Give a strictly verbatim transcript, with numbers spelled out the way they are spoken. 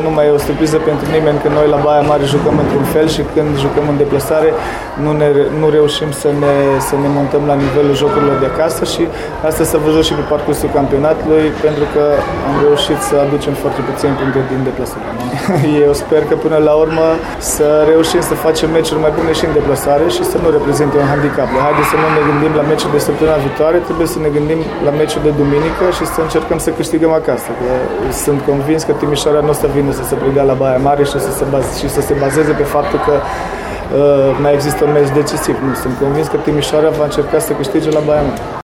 nu mai e o surpriză pentru nimeni că noi la Baia Mare jucăm într-un fel și când jucăm în deplasare nu, ne, nu reușim să ne, să ne montăm la nivelul jocurilor de acasă și asta s-a văzut și pe parcursul campionatului pentru că am reușit să aducem foarte puțin puncte din deplasare. Eu sper că până la urmă să reușim să facem meciuri mai bune și în deplasare și să nu reprezinte un handicap. Haideți să nu ne gândim la meciul de săptămâna viitoare, trebuie să ne gândim la meciul de duminică și să încercăm să câștigăm acasă. Că sunt convins că Timișoara nu o să vină să se predea la Baia Mare și să se, baze, și să se bazeze pe faptul că uh, mai există un meci decisiv. Nu, sunt convins că Timișoara va încerca să câștige la Baia Mare.